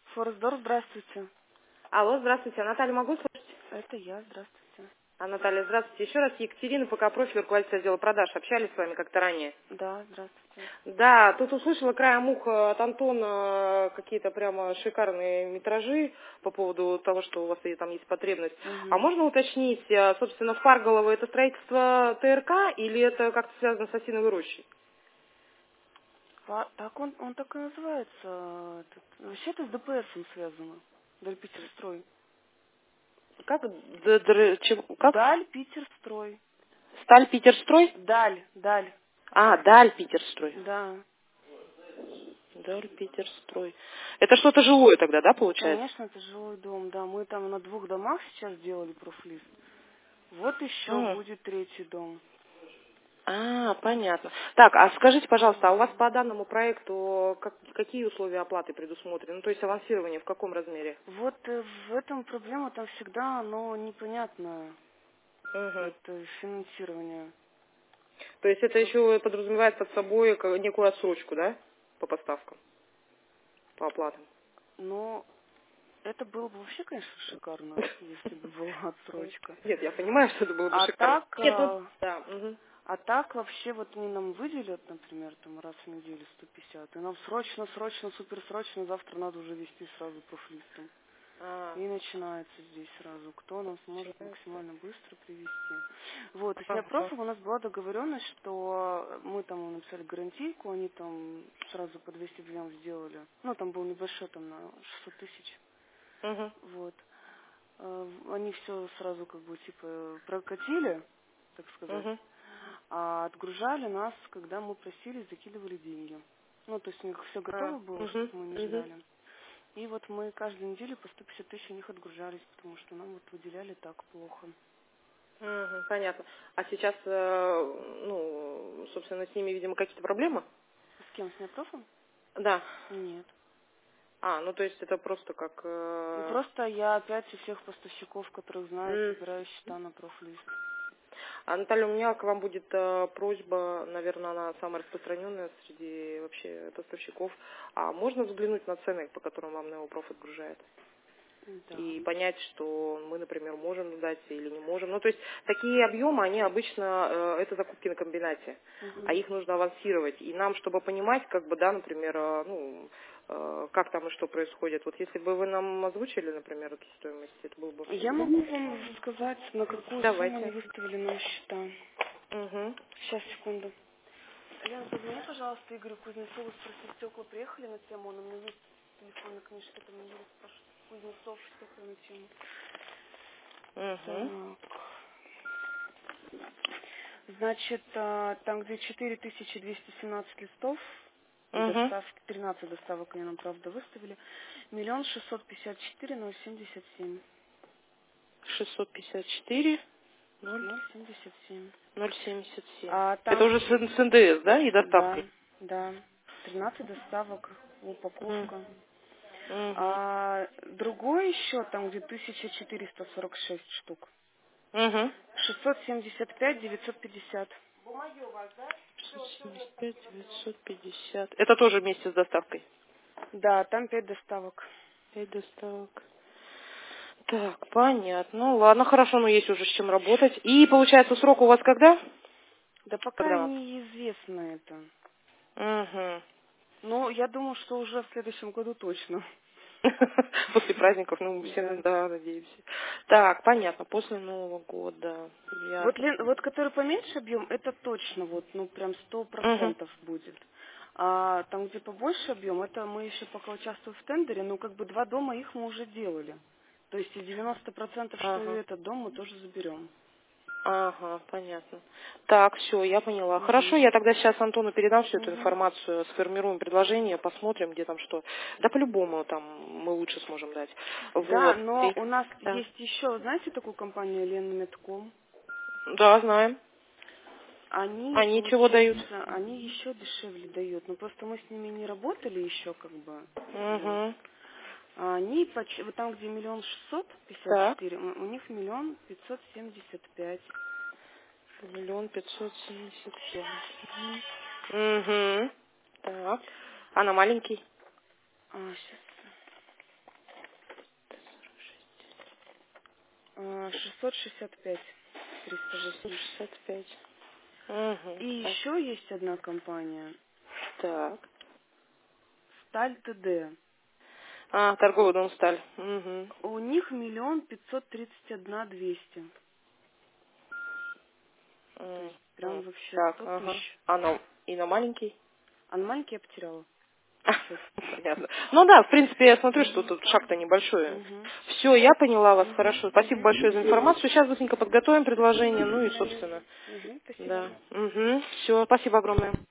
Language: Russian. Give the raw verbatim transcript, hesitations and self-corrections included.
Форестдор, здравствуйте. Алло, здравствуйте. Наталья, могу слышать? Это я, здравствуйте. А, Наталья, здравствуйте. Еще раз Екатерина, пока профиль руководитель отдела продаж. Общались с вами как-то ранее. Да, здравствуйте. Да, тут услышала краем уха от Антона какие-то прямо шикарные метражи по поводу того, что у вас и там есть потребность. А Угу. можно уточнить, а, собственно, в Парголово это строительство ТРК или это как-то связано с осиновой рощей? А, так он, он так и называется. Этот, вообще-то с ДПСом связано. Даль Питерстрой. Как? Д- др- чем- как? Даль Питерстрой. Сталь Питерстрой? Даль, Даль. А, Даль Питерстрой. Да. Даль Питерстрой. Это что-то жилое тогда, да, получается? Конечно, это жилой дом, да. Мы там на двух домах сейчас делали профлист. Вот еще М. будет третий дом. А, понятно. Так, а скажите, пожалуйста, а у вас по данному проекту как- какие условия оплаты предусмотрены? Ну, то есть авансирование в каком размере? Вот э, в этом проблема там всегда, оно непонятное, Мгм. это финансирование. То есть это еще подразумевает под собой ка- некую отсрочку, да, по поставкам, по оплатам? Но это было бы вообще, конечно, шикарно, если бы была отсрочка. Нет, я понимаю, что это было бы А шикарно. так, Нет, ну, э, да. Мгм. а так вообще вот они нам выделят, например, там раз в неделю сто пятьдесят, и нам срочно, срочно, супер срочно, завтра надо уже вести сразу профлистом. А, И начинается здесь сразу, кто нам сможет максимально быстро привести. Вот, и с ага. Неопрофом у нас была договоренность, что мы там написали гарантийку, они там сразу по двести объем сделали. Ну, там был небольшой, там на шестьсот тысяч. Мгм. Вот. Э, Они все сразу как бы типа прокатили, так сказать, Мгм. а отгружали нас, когда мы просили, закидывали деньги. Ну, то есть у них все А, готово было, чтобы мгм. мы не Мгм. ждали. И вот мы каждую неделю по сто пятьдесят тысяч у них отгружались, потому что нам вот выделяли так плохо. Мгм. Понятно. А сейчас, э, ну, собственно, с ними, видимо, какие-то проблемы? С кем, с Неопрофом? Да. Нет. А, ну то есть это просто как... Ну, э, просто я опять у всех поставщиков, которых знаю, м. собираю счета на профлист. А, Наталья, у меня к вам будет э, просьба, наверное, она самая распространенная среди вообще поставщиков. А можно взглянуть на цены, по которым вам Неопроф отгружает? Да. И понять, что мы, например, можем сдать или не можем. Ну, то есть такие объемы, они обычно, э, это закупки на комбинате, а Мгм. их нужно авансировать. И нам, чтобы понимать, как бы, да, например, э, ну, э, как там и что происходит. Вот если бы вы нам озвучили, например, эту стоимость, это было бы вообще Я здорово. могу вам сказать, на какую сумму они Давайте. выставили нам счета. Угу. Сейчас, секунду. Лена, позвони, пожалуйста, Игорю Кузнецову, спроси, стекла приехали на тему, он у меня есть телефонная книжка, там Юрий спрашивает, Кузнецов, стекла на тему. Угу. Так, значит, а, там, где четыре тысячи двести семнадцать листов, и Угу. доставки, тринадцать доставок они нам, правда, выставили, миллион шестьсот пятьдесят четыре ноль семьдесят семь. шестьсот пятьдесят четыре ноль Ноль семьдесят семь. ноль семьдесят семь. А Это там, уже с, с эн дэ эс, да, и да, доставкой? да, тринадцать доставок, упаковка. Угу. А другой еще, там, где тысяча четыреста сорок шесть штук. Угу. шестьсот семьдесят пять девятьсот пятьдесят. шестьсот семьдесят пять девятьсот пятьдесят. Это тоже вместе с доставкой? Да, там пять доставок. Пять доставок. Так, понятно. Ну ладно, хорошо, но есть уже с чем работать. И получается срок у вас когда? Да пока Когда? неизвестно это. Угу. Но я думаю, что уже в следующем году точно. После праздников, ну, все, Да. да, надеемся. Так, понятно, после Нового года. Вот, Ясно. Лен, вот который поменьше объем, это точно вот, ну прям сто Угу. процентов будет. А там, где побольше объем, это мы еще пока участвуем в тендере, ну как бы два дома их мы уже делали. То есть и девяносто процентов, что и Ага. этот дом мы тоже заберем. Ага, понятно. Так, все, я поняла. Хорошо, Угу. я тогда сейчас Антону передам всю эту Угу. информацию, сформируем предложение, посмотрим, где там что. Да по-любому там мы лучше сможем дать. Да, Вот. но И- у нас да. есть еще, знаете такую компанию Лена Медком? Да, знаем. Они, Они чего дают? получается, они еще дешевле дают. Но просто мы с ними не работали еще, как бы. Вот. Угу. А они, поч- вот там, где миллион шестьсот пятьдесят Так. четыре, у у них миллион пятьсот семьдесят пять. Миллион пятьсот семьдесят пять. Угу. Так. А на маленький? А, сейчас. А, шестьсот шестьдесят пять. триста восемь. шестьдесят пять. Угу. И еще есть одна компания. Так. Сталь ТД. А, торговый дом «Сталь». Угу. У них миллион пятьсот тридцать одна двести. То есть прям вообще Так, сто ага. тысяч. А на, и на маленький? А на маленький я потеряла. Понятно. Ну да, в принципе, я смотрю, что Мгм. тут шаг-то небольшой. Мгм. Все, я поняла вас, Мгм. хорошо. Спасибо Мгм. большое за информацию. Сейчас быстренько подготовим предложение, ну и, собственно, Мгм. Спасибо. да. Угу. Все, спасибо огромное.